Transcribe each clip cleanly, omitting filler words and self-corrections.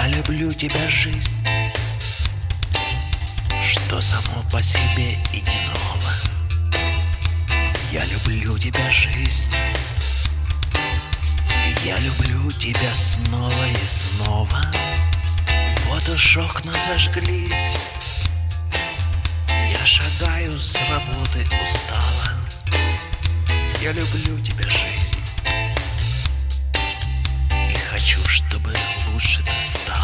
Я люблю тебя, жизнь, что само по себе и не ново. Я люблю тебя, жизнь, и я люблю тебя снова и снова. Вот уж окна зажглись, я шагаю с работы устало. Я люблю тебя, жизнь, и хочу, чтобы лучше ты стала.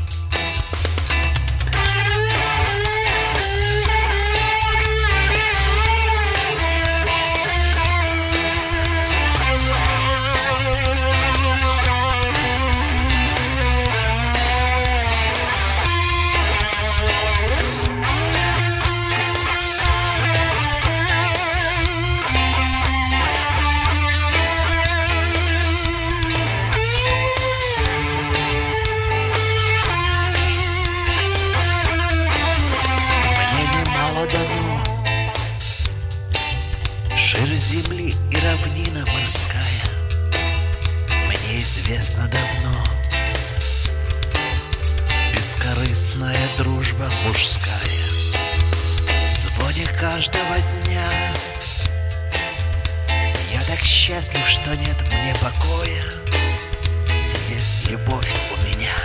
Ширь земли и равнина морская мне известно давно. Бескорыстная дружба мужская в звоне каждого дня. Я так счастлив, что нет мне покоя. Есть любовь у меня.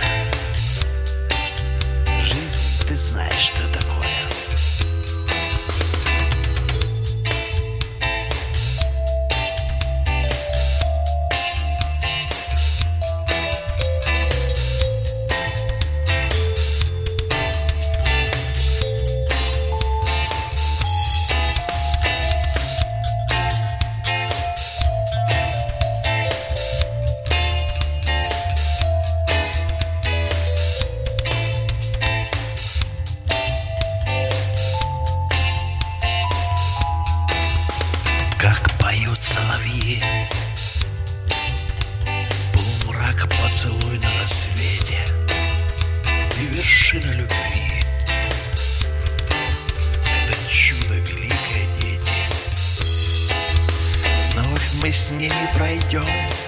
Жизнь, ты знаешь, что такое. Как поют соловьи, полумрак, поцелуй на рассвете и вершина любви. Это чудо великое, дети. Вновь мы с ней не пройдем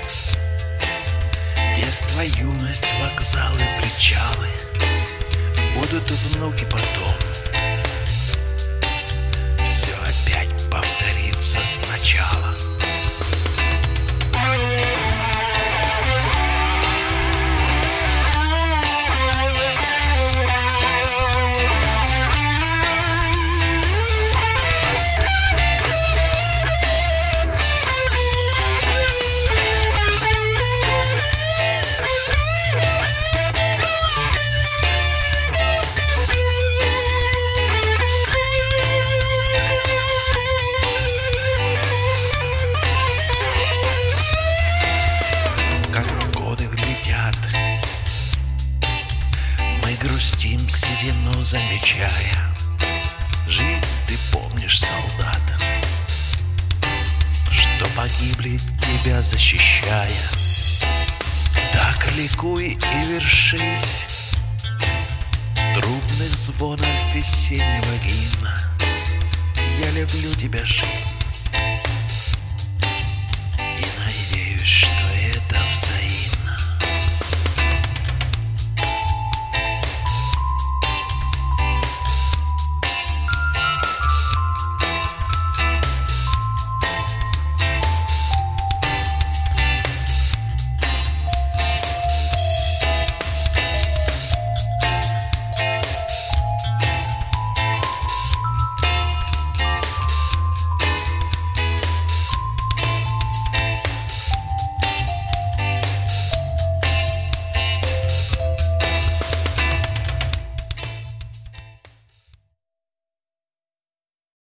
детство, юность, вокзалы, причалы. Будут внуки потом. Все опять повторится сначала. Грустим, седину замечая. Жизнь, ты помнишь, солдат, что погибли, тебя защищая. Так ликуй и вершись трубных звонов весеннего гимна. Я люблю тебя, жизнь, и надеюсь, что это взаимно.